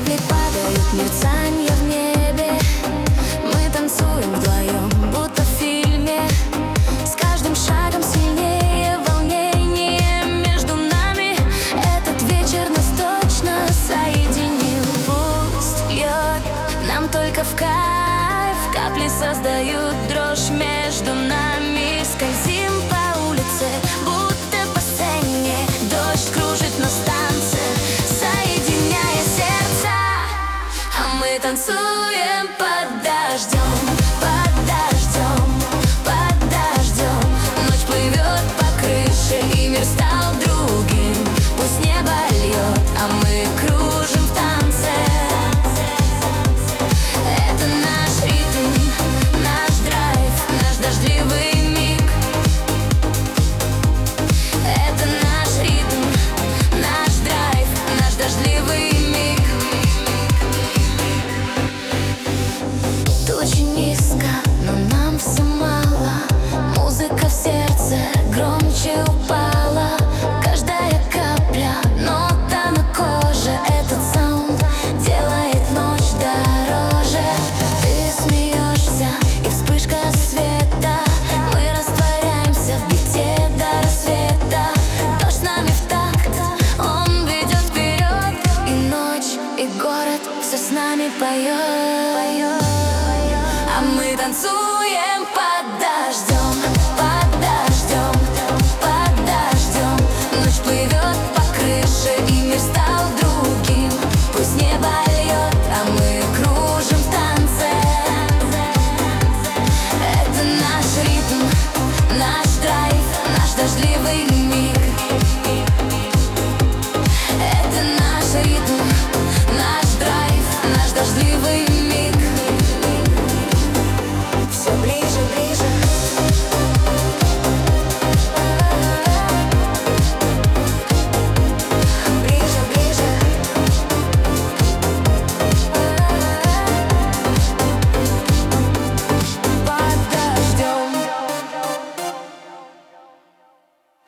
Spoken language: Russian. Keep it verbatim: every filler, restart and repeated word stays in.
Капли падают, мерцанье в небе. Мы танцуем вдвоем, будто в фильме. С каждым шагом сильнее волнение между нами. Этот вечер нас точно соединил. Пусть льет нам только в кайф. Капли создают дрожь между нами. Скользим по улице, будто по сцене. Дождь кружит нас в танце, соединяя сердца. А мы танцуем под дождем, под дождем, под дождем. Ночь плывет по крыше, и мир стал другим. Пусть небо льет, а мы кружим в танце. Это наш ритм, наш драйв, наш дождливый миг. Это наш ритм, наш драйв, наш дождливый миг. Тучи низко, но нам все мало. Музыка в сердце громче упала. Каждая капля, нота на коже. Этот саунд делает ночь дороже. Ты смеешься, и вспышка света. Мы растворяемся в бите до рассвета. Дождь с нами в такт, он ведет вперед. И ночь, и город все с нами поет. А мы танцуем под дождем.